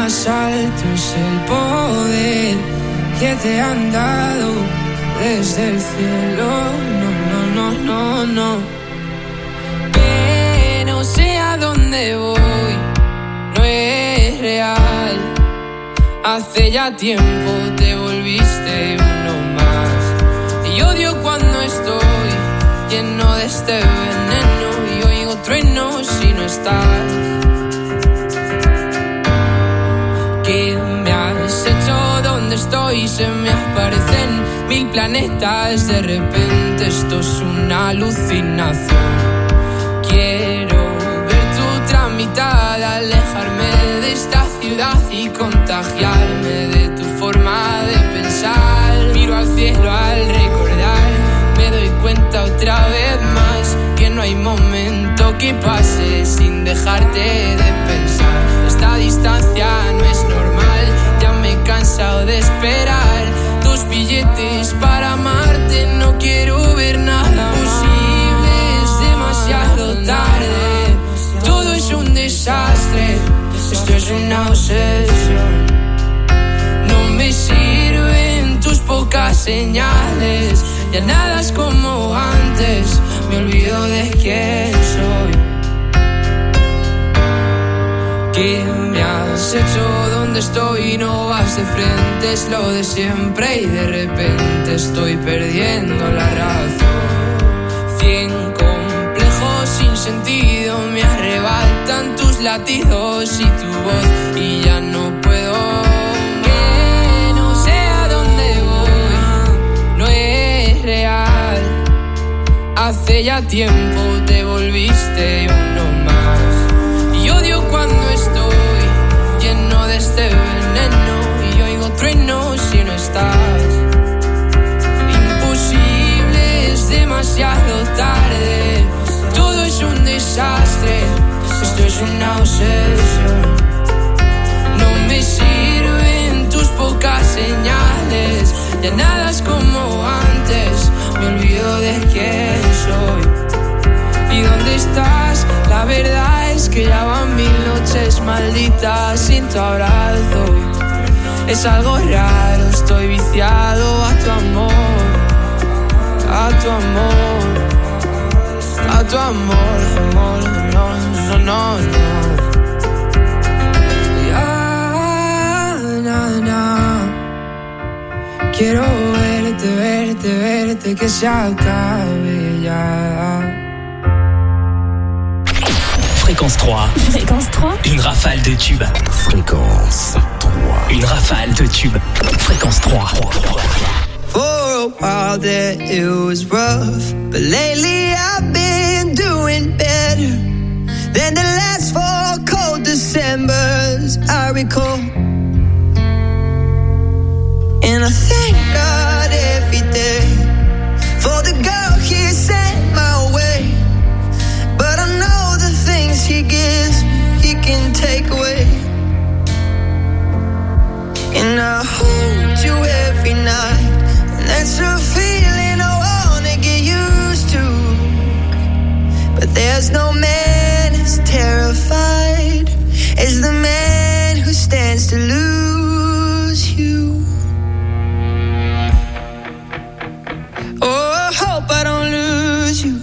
más alto es el poder que te han dado desde el cielo. No. Que no sé a dónde voy, no es real. Hace ya tiempo te volviste uno más. Y odio cuando estoy lleno de este veneno y oigo truenos si no estás. ¿Qué me has hecho? ¿Dónde estoy? Se me aparecen 1000 planetas. De repente esto es una alucinación. Quiero ver tu tramitada, alejarme de esta ciudad y contagiarme de tu forma de pensar. Miro al cielo al recordar, me doy cuenta otra vez más que no hay momento que pase sin dejarte de pensar. Esta distancia no es normal, ya me he cansado de esperar 2 billetes para amarte. No quiero ver nada posible, es demasiado tarde. Todo es un desastre, esto es una obsesión. No me sirven tus pocas señales, ya nada es como antes, me olvido de quién soy. ¿Qué me has hecho? ¿Dónde estoy? No vas de frente, es lo de siempre y de repente estoy perdiendo la razón. 100 complejos sin sentido me arrebatan tus latidos y tu voz y ya no puedo. Que no sé a dónde voy, no es real. Hace ya tiempo te volviste uno más. Y odio cuando estoy lleno de este veneno y oigo truenos si no estás. Imposible, es demasiado tarde. Todo es un desastre, esto es una obsesión. No me sirven tus pocas señales, ya nada es como antes, me olvido de quién soy. ¿Y dónde estás? La verdad es que ya van 1000 noches malditas sin tu abrazo. Es algo raro, estoy viciado a tu amor, a tu amor, a tu amor, amor, no. Ya, quiero verte, que se acabe ya. Fréquence 3. Fréquence 3. Une rafale de tubes. Fréquence 3. Une rafale de tubes. Fréquence 3. For a while there it was rough, but lately I've been doing better than the last 4 cold Decembers I recall. And I thank God every day for the girl He sent my way. But I know the things He gives me, He can take away. And I hold you every night, and that's a feeling I wanna get used to. But there's no man as terrified as the man who stands to lose you. Oh, I hope I don't lose you.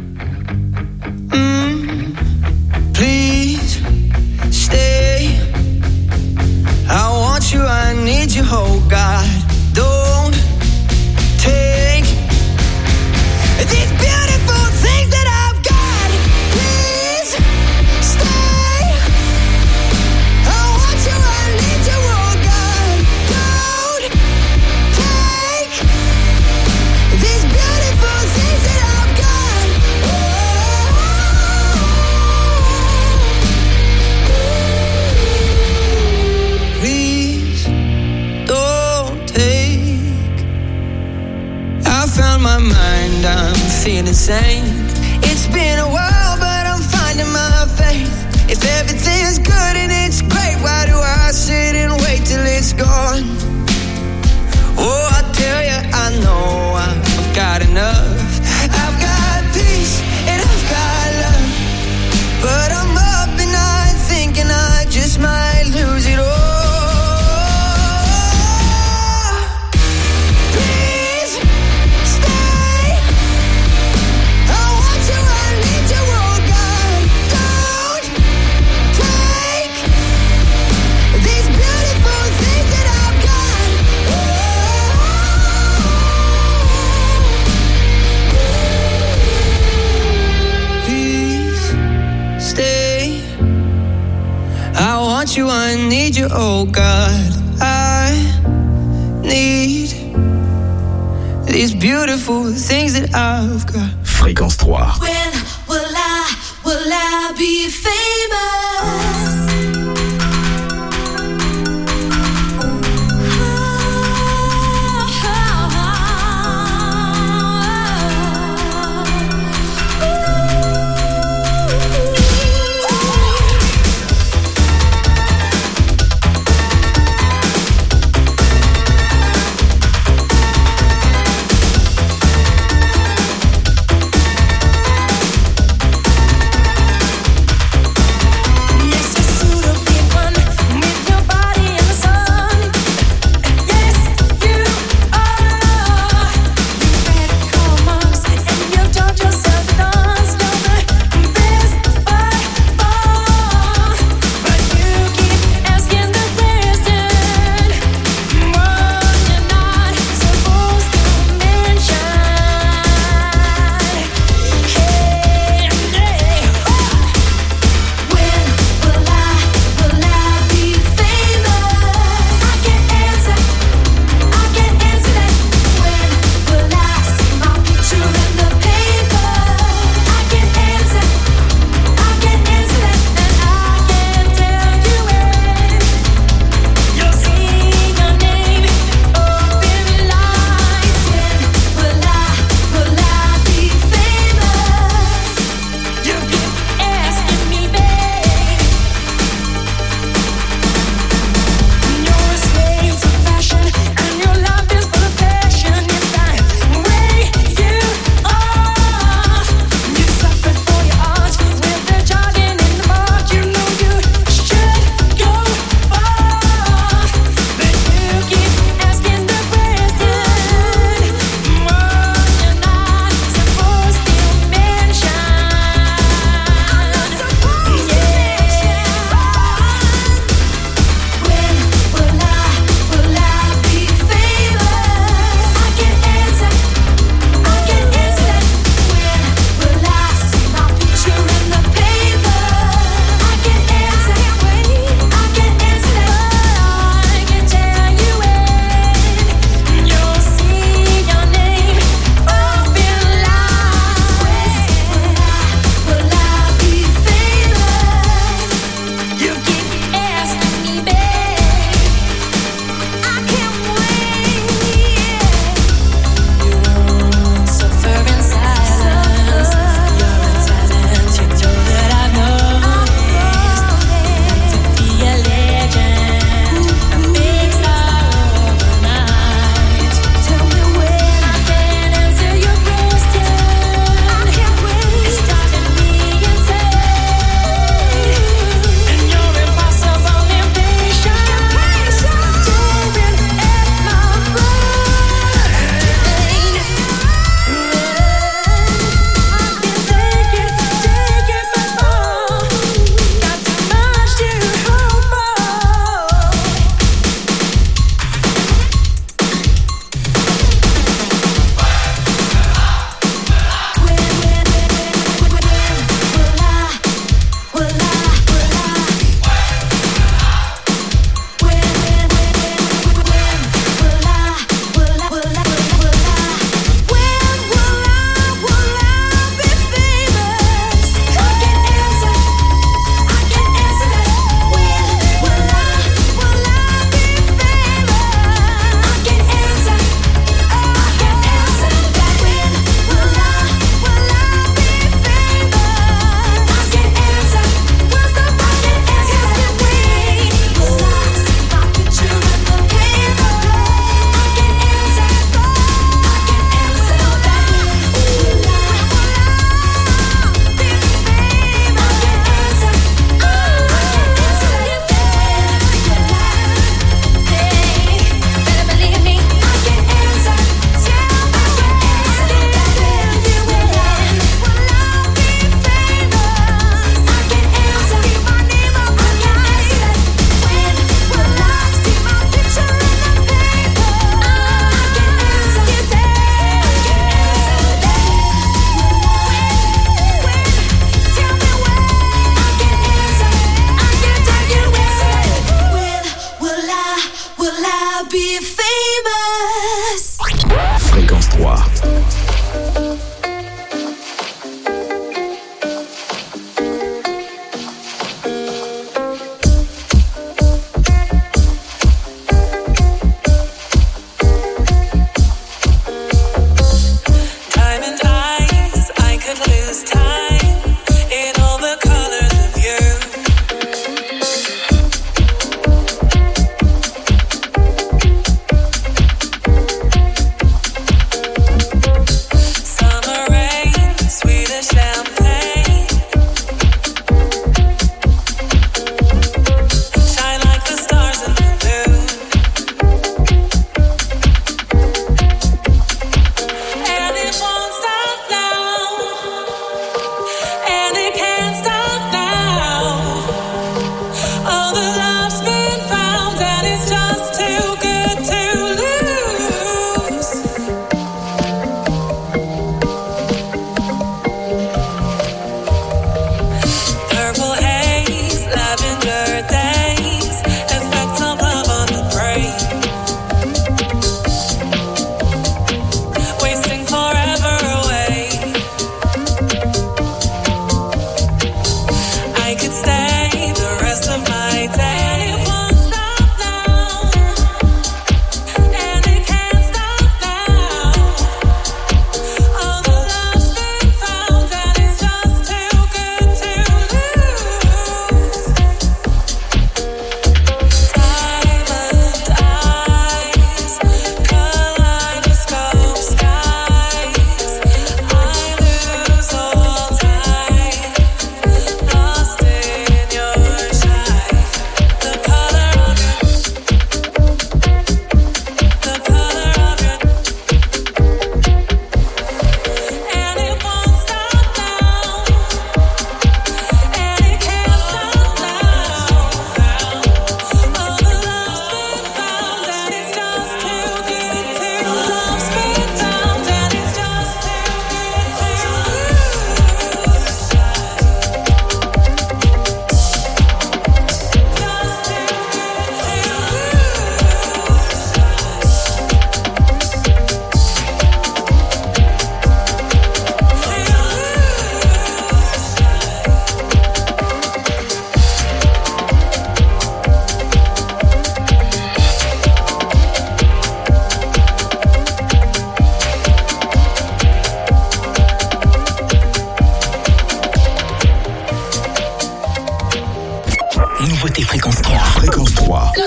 Please stay. I want you, I need you, oh God. Don't take these beautiful things that I've got. Please stay. I want you, I need you, oh God. Don't take these beautiful things that I've got. Please don't take. I found my mind, I'm feeling sane. It's been a while, but I'm finding my faith. If everything's good and it's great, why do I sit and wait till it's gone? Oh, I tell you, I know I've got enough. I've got peace and I've got love, but I'm up and I'm thinking I just might lose it all. need you, oh God. I need these beautiful things that I've got. Fréquence 3. When will I be famous?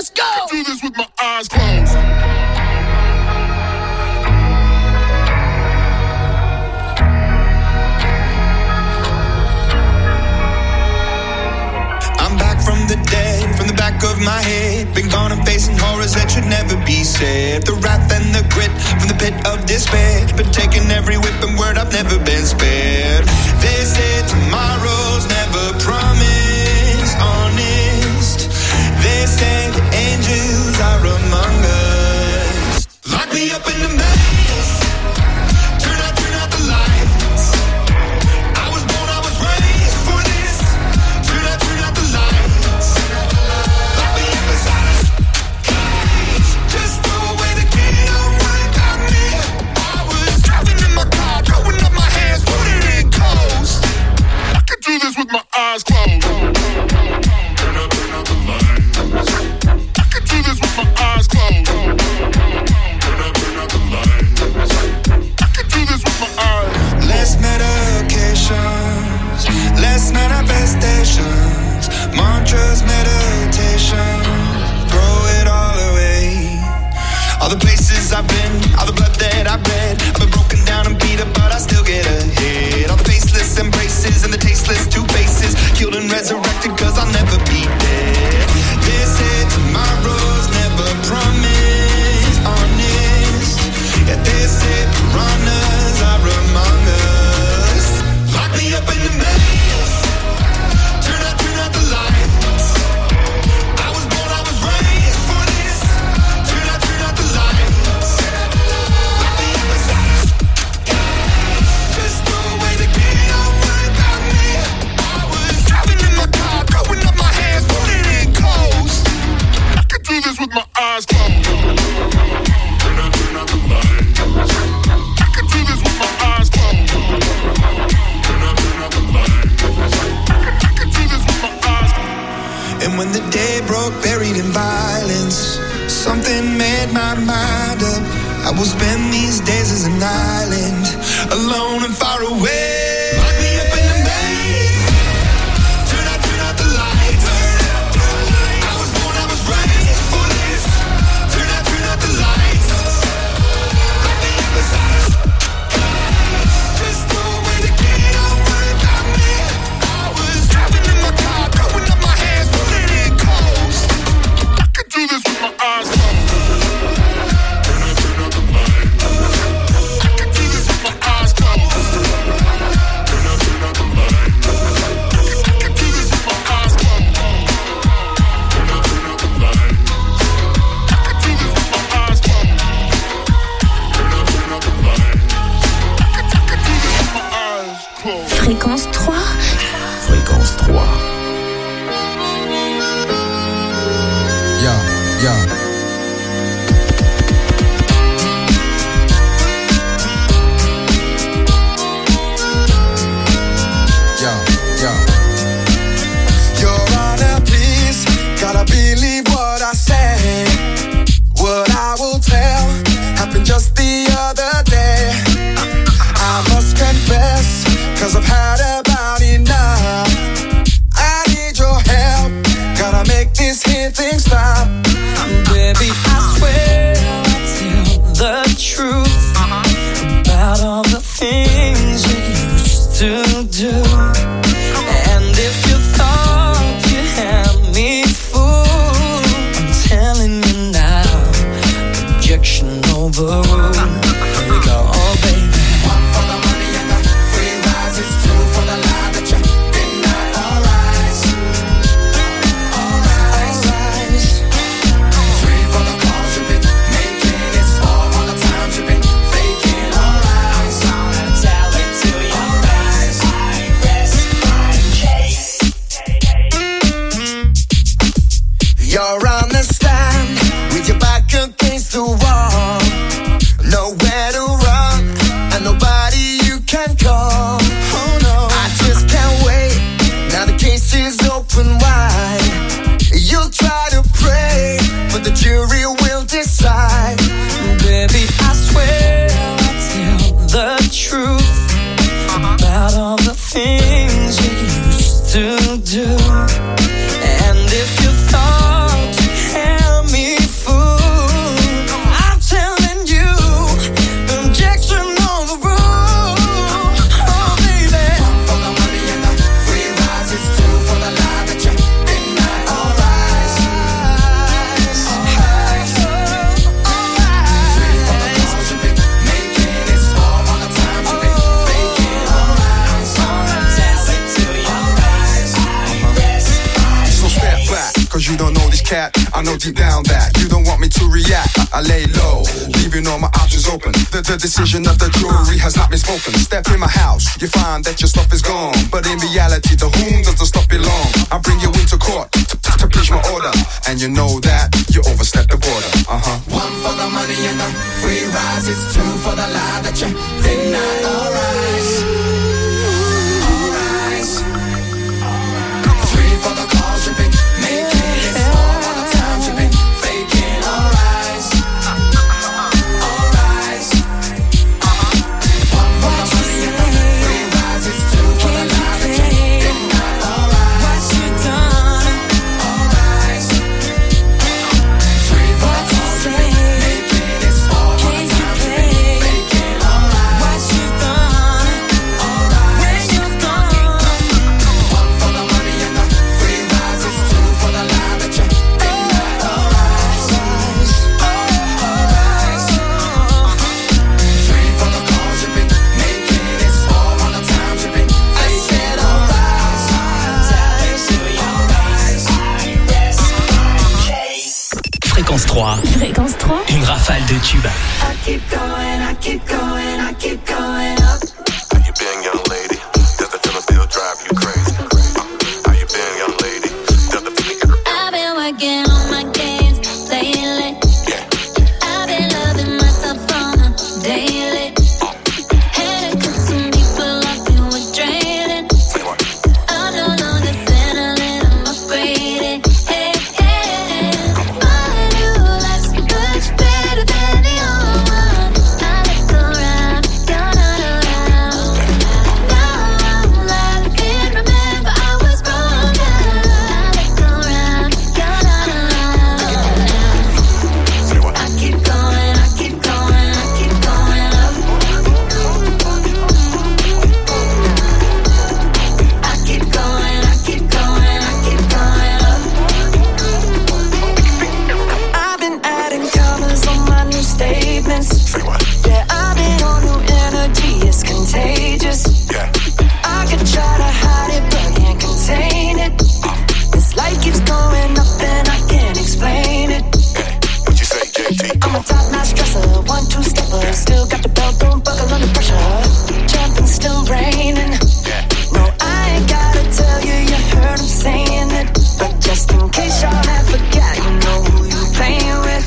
let's go. I do this with my eyes closed. I'm back from the dead, from the back of my head. Been gone and facing horrors that should never be said. The wrath and the grit from the pit of despair. Been taking every whip and word, I've never been spared. They say tomorrow's never promised, honest. They say the angels are among us. Lock me up in the maze. Turn out the lights. I was born, I was raised for this. Turn out the lights. Lock me up inside this cage. Just throw away the key, don't worry about me. I was driving in my car, throwing up my hands, putting it in coast. I can do this with my eyes closed. Turn out the lights. I can do this with my eyes closed. Turn out the lights. I can do this with my eyes. Less medications, less manifestations, mantras, meditation, throw it all away. All the places I've been, all the blood that I've bled, I've been broken down and beat up, but I still get ahead. All the faceless embraces and the tasteless two faces, killed and resurrected, cause I'll never be dead. They say tomorrow's never promised, honest. Yeah, they say piranhas are among us. Lock me up in the maze. Turn out the lights. I was born, I was raised for this. Turn out the lights. Lock me up inside this cage. Just throw away the key, don't worry about me. I was driving in my car, throwing up my hands, putting it in coast. I can do this with my eyes closed. Turn out the lights. I can do this with my eyes closed. Turn out the lights. I can do this with my eyes closed. And when the day broke, buried in violence, something made my mind up. I will spend these days as an island, alone and far away. Lock me up in the maze. Turn out the lights. I was born, I was raised for this. Turn out the lights. Lock me up inside this cage. Just throw away the key, don't worry about me. I was driving in my car, throwing up my hands, putting it in coast. I can do this with my eyes closed. Turn out the lights. I can do this with my eyes closed. Turn out the lights. I can do this with my eyes closed. Turn out the lights. I can do this with my eyes closed. Turn out the lights. I can do this with my eyes closed. Fréquence 3. Fréquence 3. Yeah. Your Honor, please, gotta believe what I say. What I will tell happened just the other day. I must confess, cause I've had about enough. I need your help, gotta make this here thing stop. Baby, I swear I'll tell the truth about all the things you used to do. And if you thought you had me fooled, I'm telling you now, objection overruled. Here we go, oh baby. One for the money and the free rides, it's two for the lie that you deny. Alright, three for the calls you've been making, it's four all the times you've been faking. Alright, I'm gonna tell it to you. Alright, cat. I know deep down that you don't want me to react. I lay low, leaving all my options open. The decision of the jury has not been spoken. Step in my house, you find that your stuff is gone. But in reality, to whom does the stuff belong? I bring you into court to preach my order, and you know that you overstepped the border. One for the money and the free rides. It's two for the lie that you denied. Alright. Three for the calls you've been making. It's four all the times you've been faking. Alright. One for the money and the free rides. It's two for the lie that you denied. Alright. What you done? Alright. Three for the calls you've been making. It's four all the times you've been faking. Alright. What you done? Alright. When you gone? One for the money and the free rides. It's two for the lie that you denied. Alright. Three for the calls you've been making. It's four all the times you've been faking. Fréquence 3. Fréquence 3. Une rafale de tubes. I keep going, I keep going, I keep going up. How you been, young lady? Does the feeling still drive you crazy? How you been, young lady? Does the feeling get I've been working on my games lately. I've been loving myself on a daily. Had to cut some people off who were draining. I'm no longer settling, I'm upgraded. Hey, hey. My new life's much better than the old one. I look around, you're not around. Now I'm alive and remember I was wrong. I look around, you're not around. I keep going, I keep going, I keep going up. I keep going, I keep going, I keep going up. I've been adding colors on my new statements. Yeah, I've been on new energy, it's contagious. I could try to hide it, but can't contain it. This life keeps going up and I can't explain it. What you say, JT? I'm a top-notch dresser, 1-2 stepper. Still got the belt, don't buckle under pressure. Jumping, still raining. No, I ain't gotta tell you, you heard him saying it. But just in case y'all have forgot, you know who you playing with.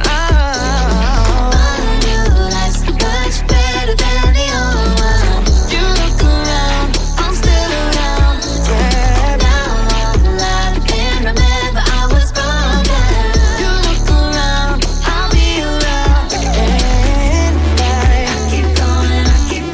My new life's much better than the old one. You look around, I'm still around. Now I'm alive and remember I was wrong. You look around, I'll be around. And I keep going, I keep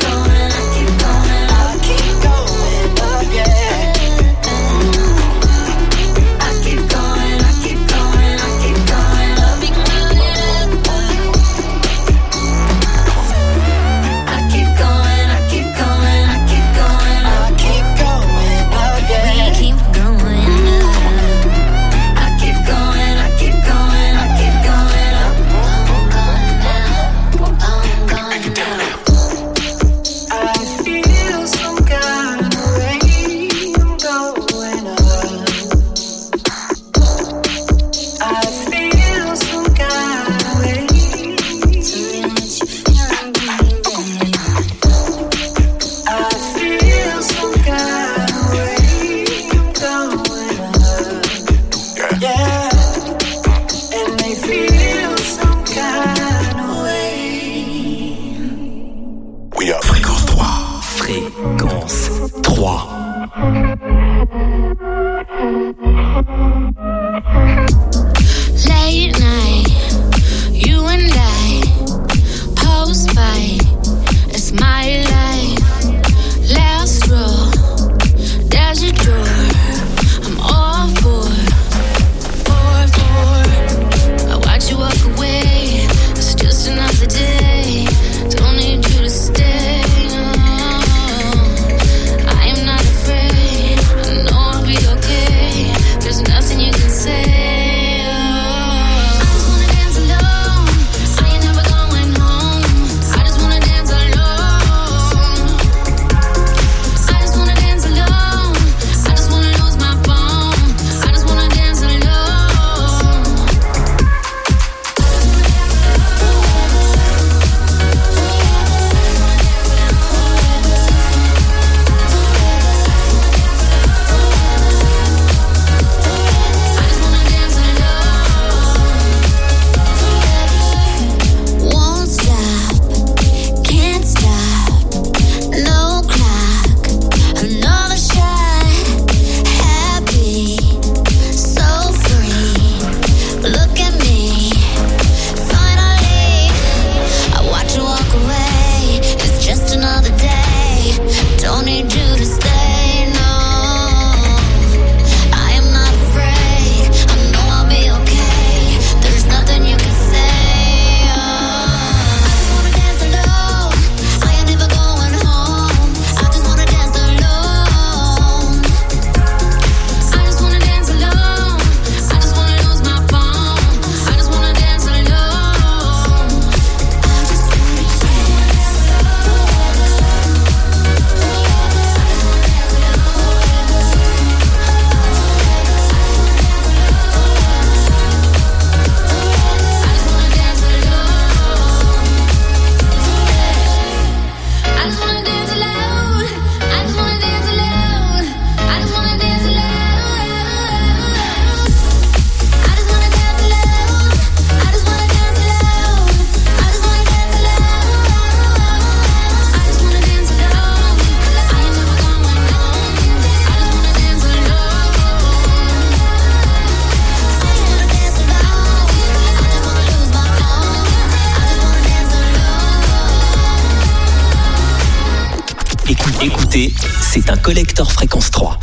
Écoutez, c'est un collector fréquence 3.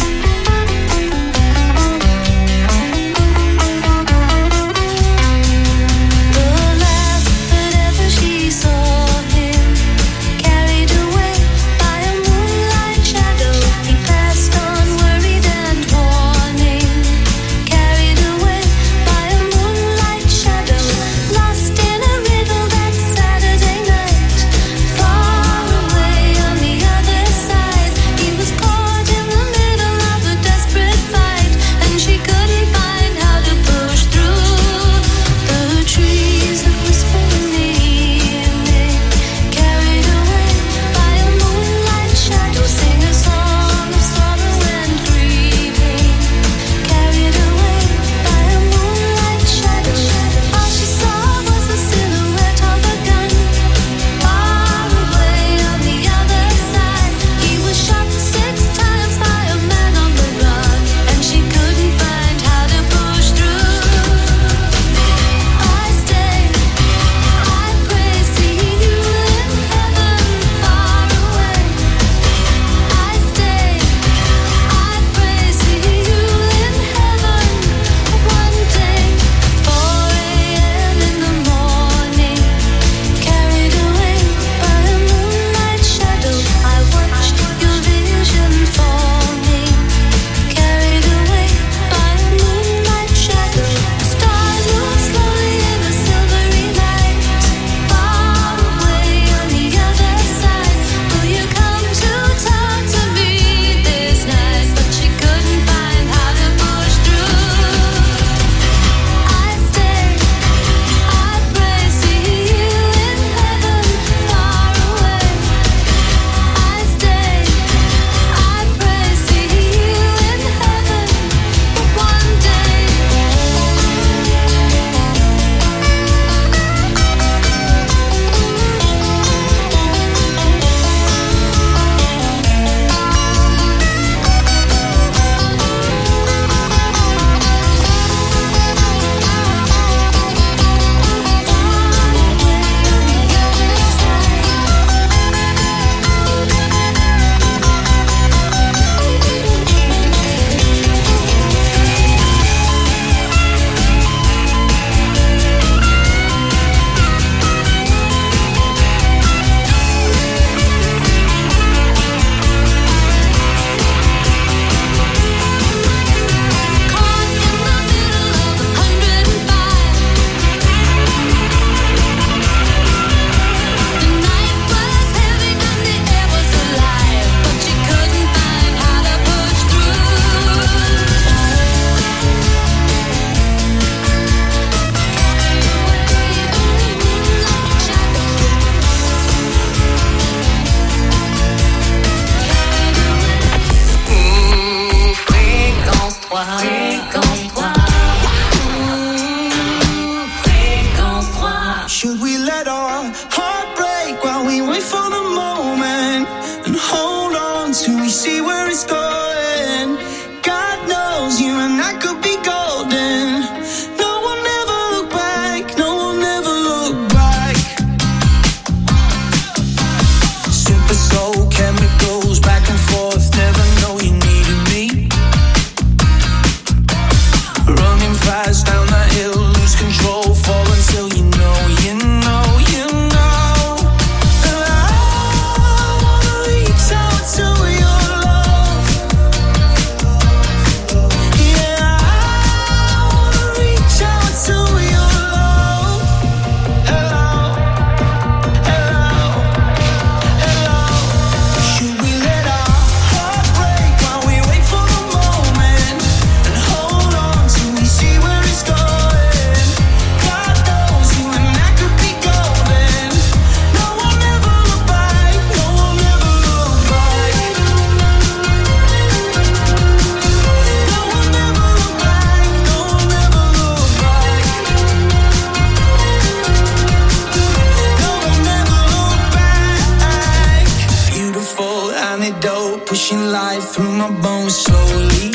pushing life through my bones slowly.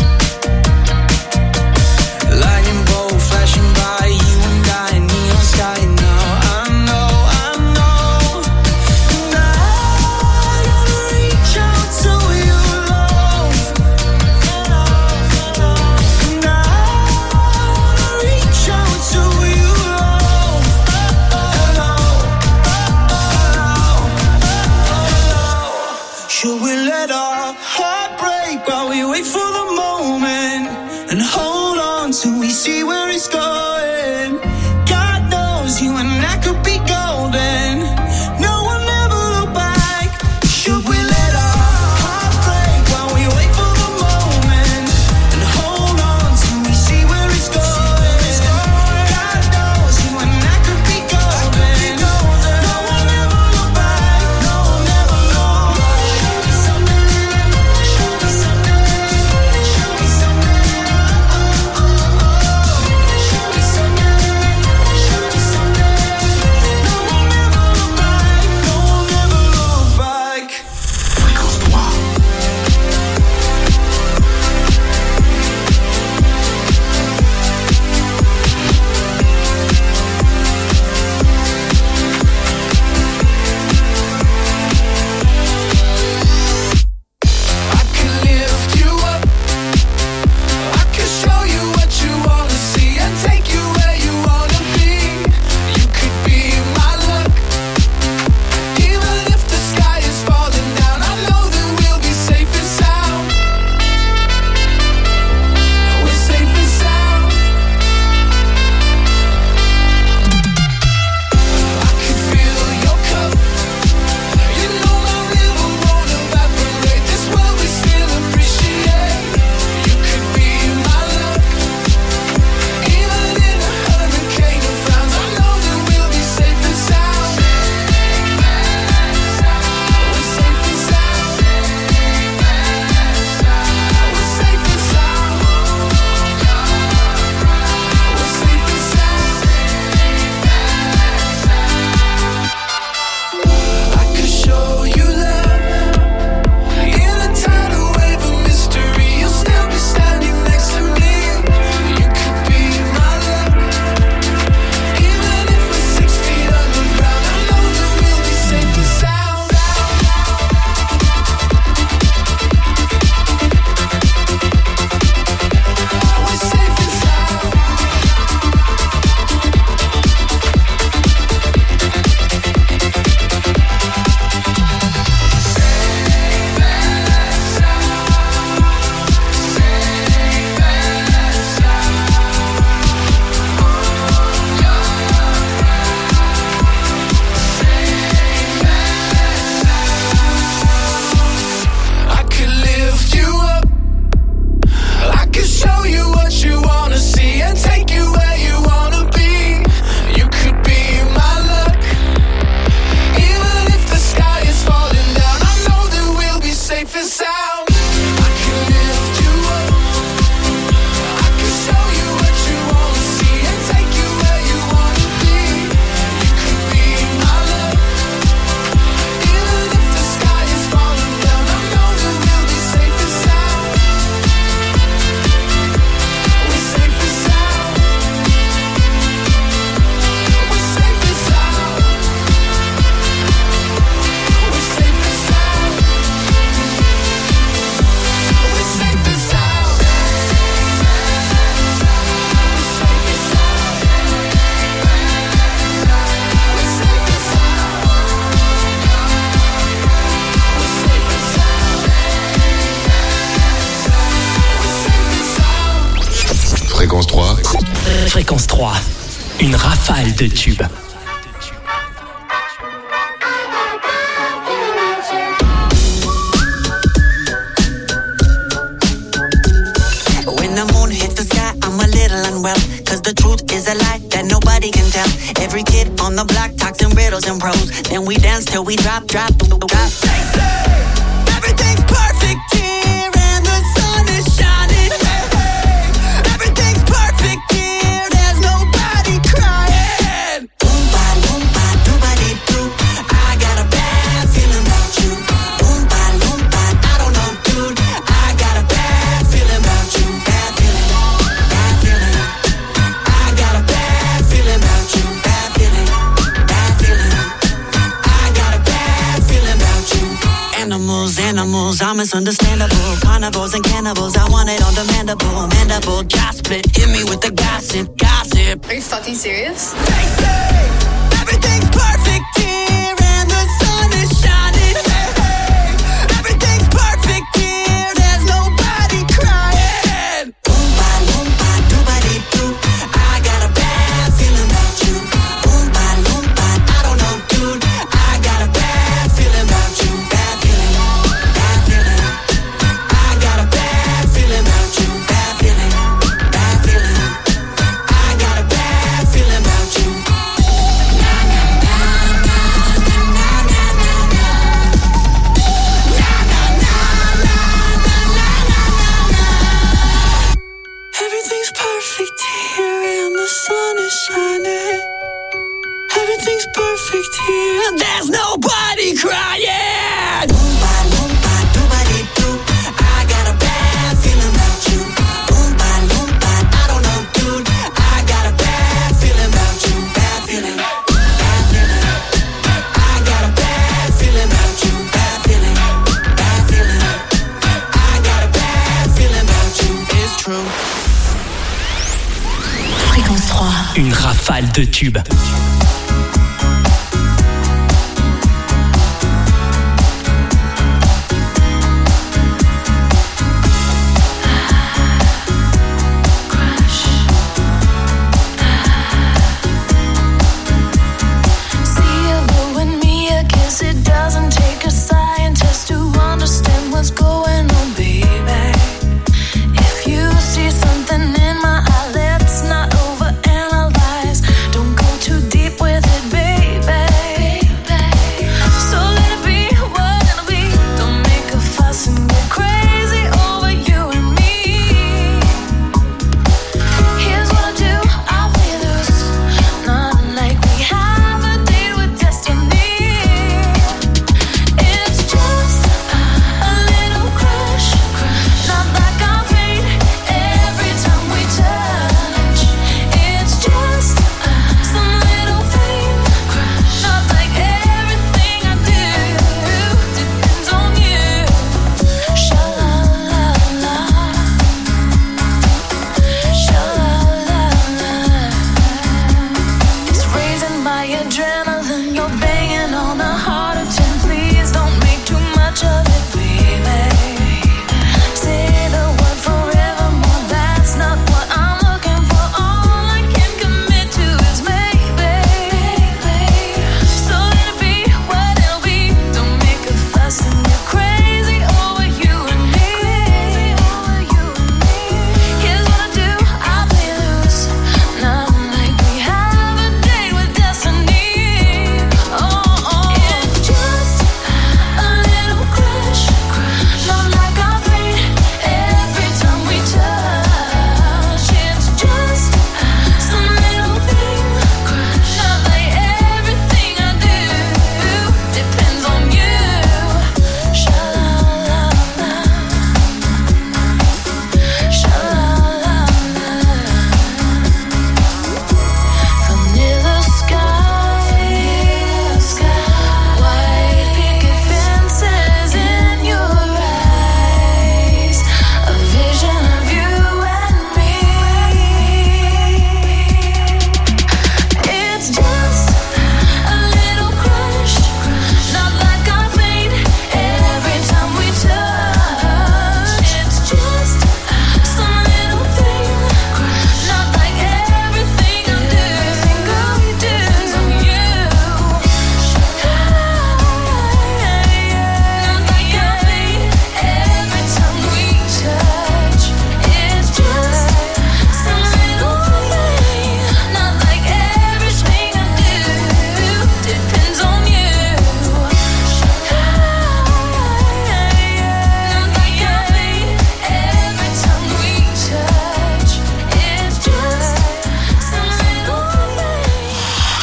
Lightning bolt flashing by, you and I, neon sky now. I know, and I gotta Fréquence 3, une rafale de tubes. When the moon hits the sky, I'm a little unwell. Cause the truth is a lie that nobody can tell. Every kid on the block talks in riddles and prose. Then we dance till we drop. They say everything's perfect here and the sun is shining. Hey, hey. Everything's perfect here, there's nobody crying. Oompa loompa doobity doo. I got a bad feeling about you. Oompa loompa, I don't know, dude. I got a bad feeling about you. Bad feeling, bad feeling. I got a bad feeling about you. Bad feeling, bad feeling. I got a bad feeling about you. Animals are misunderstandable. Carnivores and cannibals, I want it on the mandible, jaw split. Hit me with the gossip. Are you fucking serious? They say everything's perfect here and the sun is shining. Hey, hey. Everything's perfect here, there's nobody crying. Oompa loompa doobity doo. I got a bad feeling about you. Oompa loompa, I don't know, dude. I got a bad feeling about you. Bad feeling, bad feeling. I got a bad feeling about you. Bad feeling, bad feeling. I got a bad feeling about you. Everything's perfect here and the sun is shining. Everything's perfect here, there's nobody crying. Oompa loompa doobity doo. I got a bad feeling about you. Oompa loompa, I don't know, dude. I got a bad feeling about you. Bad feeling, bad feeling. I got a bad feeling about you. Bad feeling, bad feeling. I got a bad feeling about you. It's true. Fréquence 3, une rafale de tubes. Something in my eye, let's not overanalyze. Don't go too deep.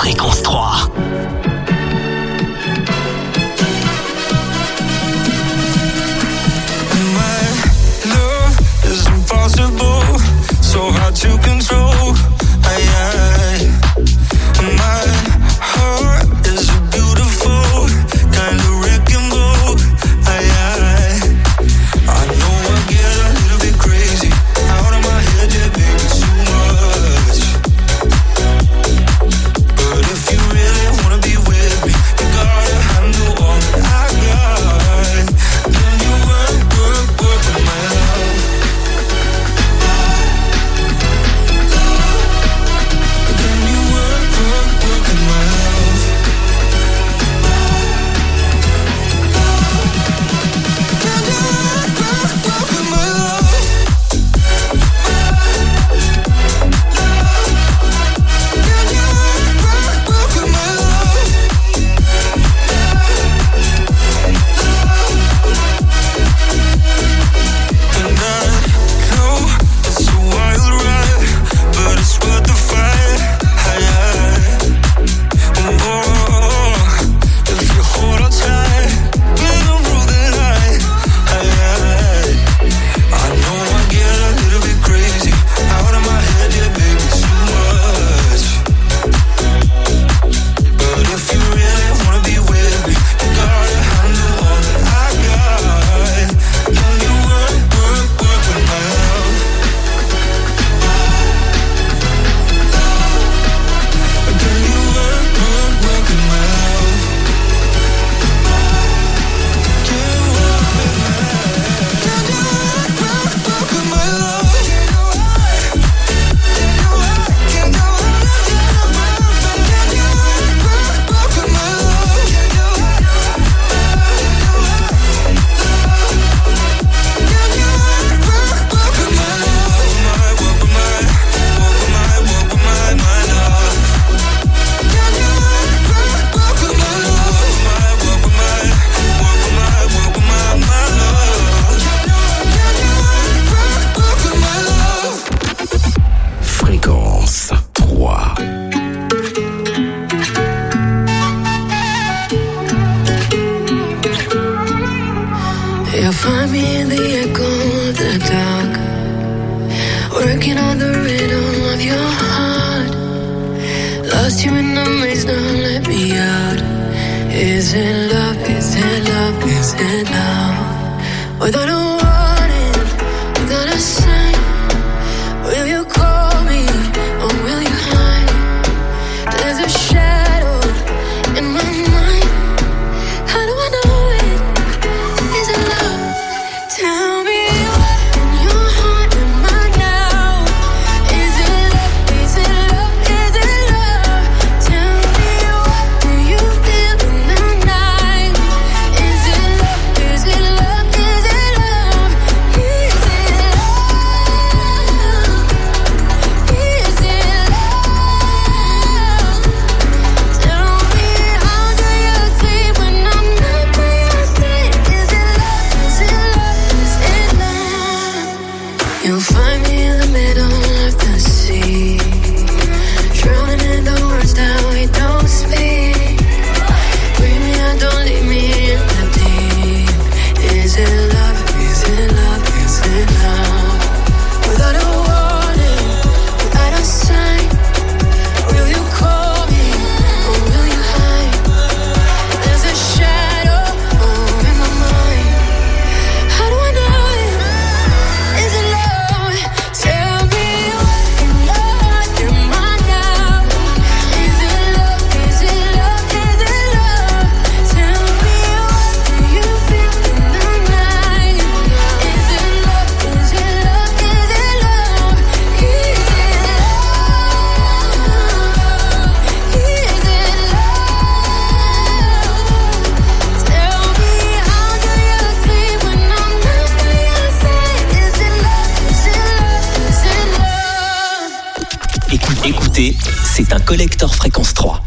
Fréquence 3. Impossible, so hard to control. My heart is a beautiful kind of wrecking ball. I know I get a little bit crazy, out of my head, yeah, baby, too much. But if you really wanna be with me, you gotta handle all that I got. Can you work with my love? Écoutez, c'est un collector Fréquence 3.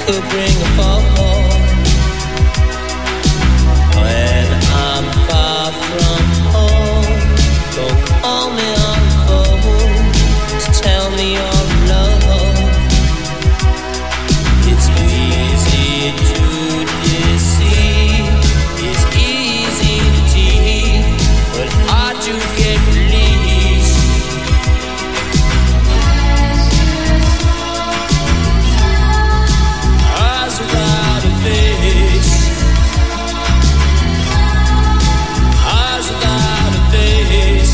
could bring a fall. When I'm far from home, don't call me on the phone to tell me you're alone. It's easy to deceive, it's easy to tease, but hard to get released. Eyes without a face, eyes without a face,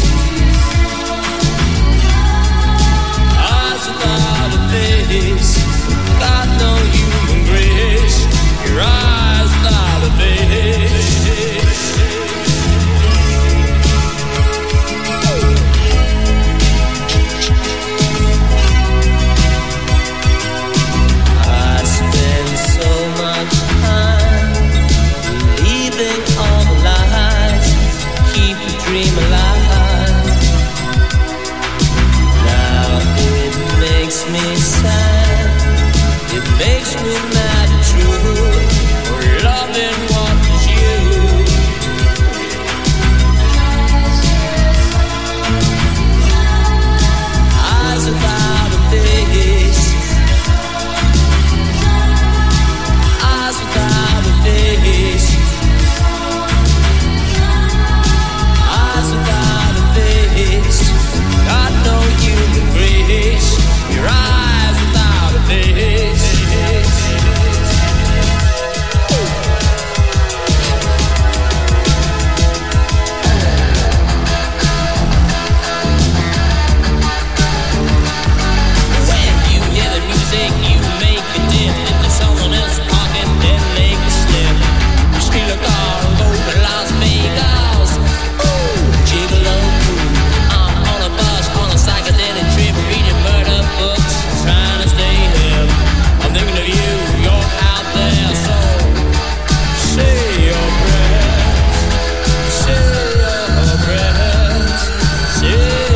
eyes without a face. Got no human grace. Your eyes without a face. I spend so much time believing all the lies, keep the dream alive. Now it makes me sad, it makes me mad and true, for loving what was you. Eyes without a face, eyes without a face, eyes without a face. Got no human grace. Your eyes without a face. When you hear the music, you make a dip into someone else's pocket, then make a slip. You steal a car and go to Las Vegas. Ooh, gigolo. I'm on a bus, on a psychedelic trip, reading murder books, trying to stay hip. I'm thinking of you, you're out there, so say your prayers, say your prayers, say your prayers.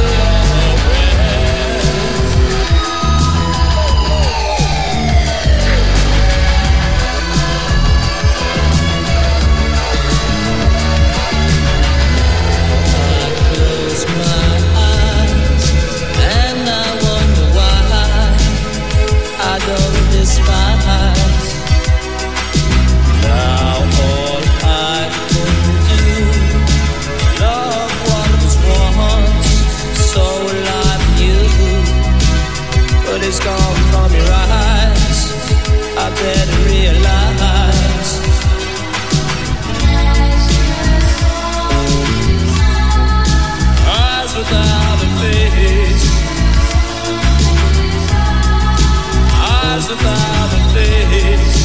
I close my eyes and I wonder why I don't despise. Now all I can do, love what was once so alive in you, but it's gone from your eyes. I better realize. Eyes without a face, eyes without a face,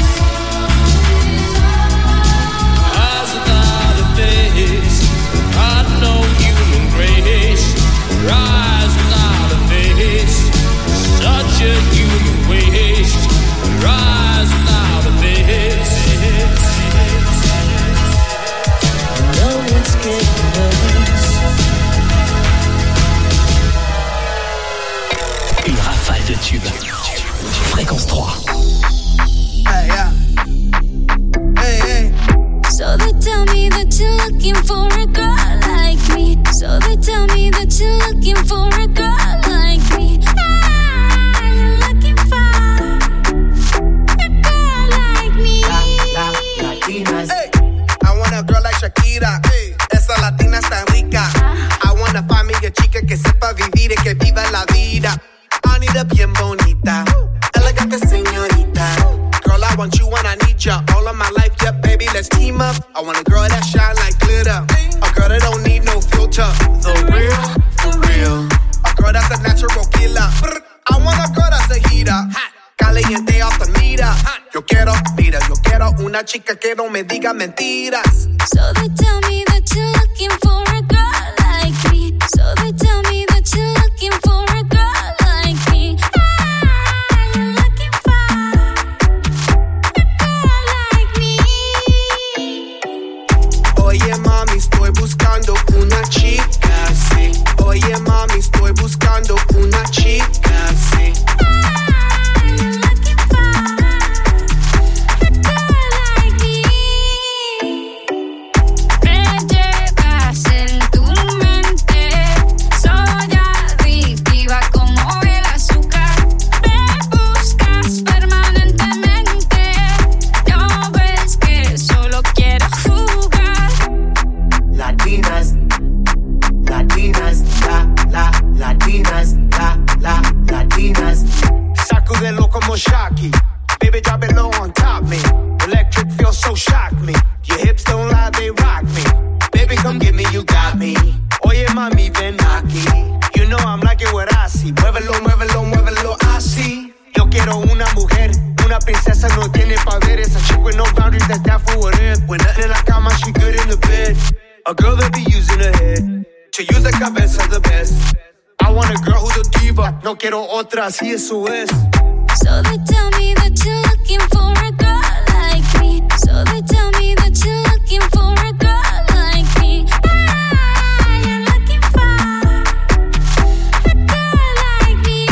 eyes without a face. Got no human grace. Your eyes without a face, such a human waste. Your eyes without a face. No one's getting nervous. Une rafale de tubes. Fréquence 3. Hey, yeah. Hey, hey. So they tell me that you're looking for a girl like me. So they tell me that you're looking for a girl like me. Ah, you're looking for a girl like me. Latinas. Hey, I want a girl like Shakira. Hey, esa latina está rica. I wanna find me a chica que sepa vivir y que viva la vida. I need a bien bonita, elegante señorita. Girl, I want you and I need ya all of my life. Yeah, baby, let's team up. I want a girl that shine like glitter, a girl that don't need no filter. The real. A girl that's a natural killer. I want a girl that's a heater, caliente off the meter. Yo quiero una chica que no me diga mentiras. So they tell me that you're looking for a girl like me. So they tell me that you're looking for a girl like me. Ah, you're looking for a girl like me. Oye mami, estoy buscando una chica, sí. Oye mami, estoy buscando una chica, sí. Ah, you're looking for A girl that be using her head to use the cabeza the best. I want a girl who's a diva, no quiero otra, así eso es. So they tell me that you're looking for a girl like me. So they tell me that you're looking for a girl like me. You're looking for a girl like me.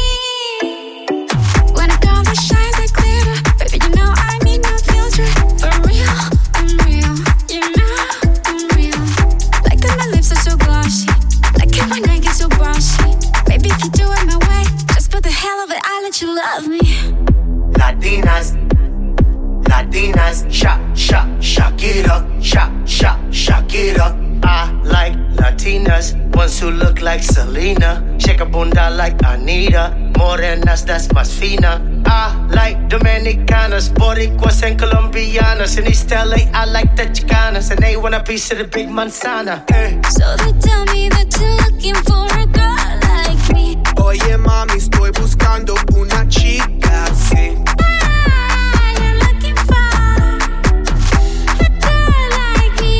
When a girl that shines like glitter, baby, you know I need no filter. For real, I'm real. You know I'm real. Like that my lips are so glossy. Like it when I get so bossy. Baby, if you do it my way, just for the hell of it, I'll let you love me. Latinas, Latinas, shock it up, shock it up. I like Latinas, ones who look like Selena, shake a bunda like Anita, morenas that's más fina. I like Dominicanas, Boricuas and Colombianas. In East LA, I like the Chicanas, and they want a piece of the big manzana. So they tell me that you're looking for a girl like me. Oye mami, estoy buscando una chica, sí. You're looking for a girl like me.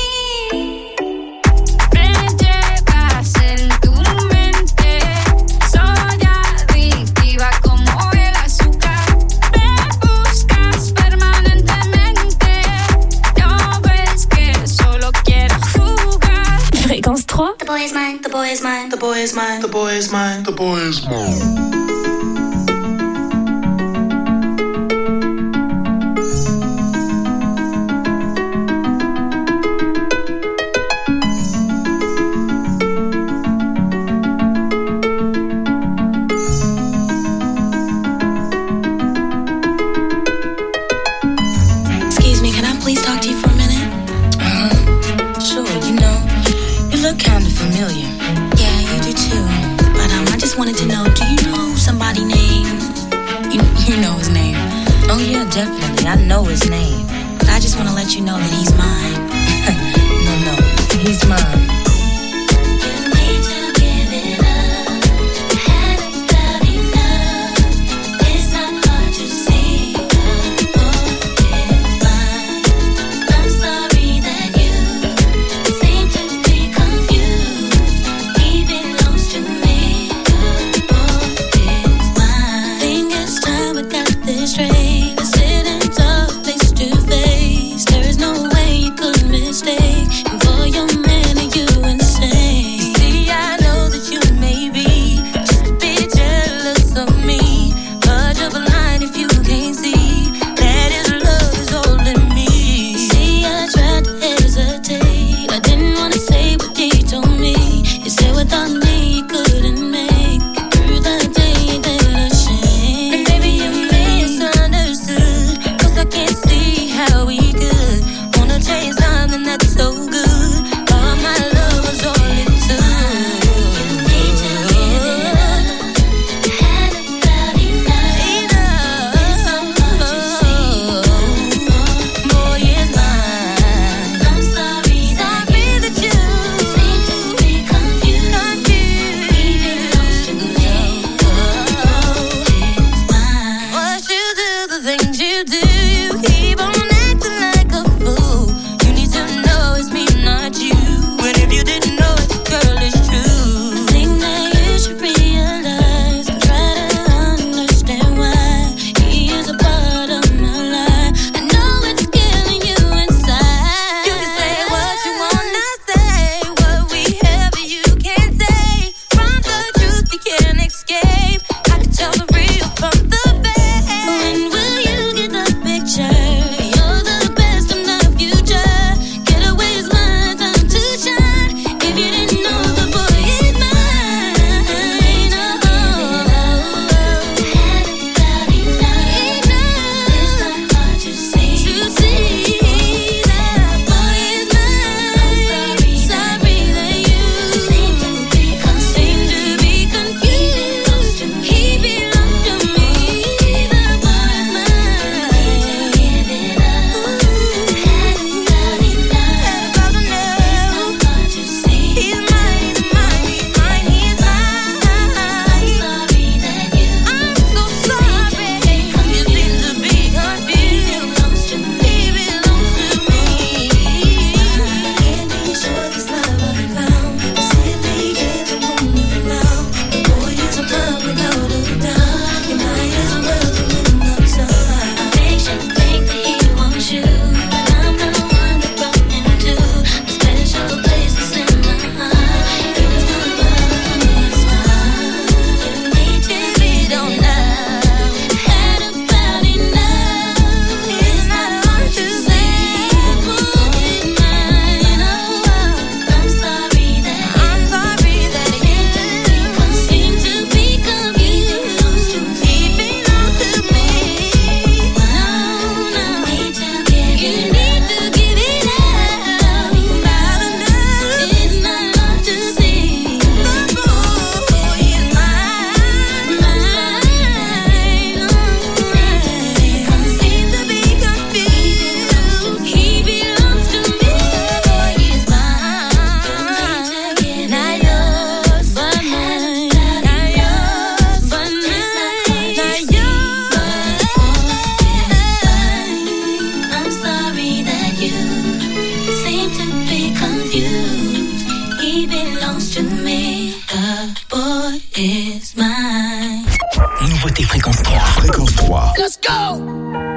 Me llevas en tu mente, soy adictiva como el azúcar. Me buscas permanentemente, no ves que solo quiero jugar. Fréquence 3. The boy is mine, the boy is mine, the boy is mine, The boy is mine, the boy is mine. Excuse me, can I please talk to you for a minute? Sure, you know, you look kind of familiar. Yeah, you do too. But I just wanted to know, do you know somebody named... You know his name. Oh yeah, definitely, I know his name. But I just want to let you know that he's mine. No, he's mine. There is no way you could mistake. And for your man and you nouveautés Fréquence 3. Fréquence 3. Let's go!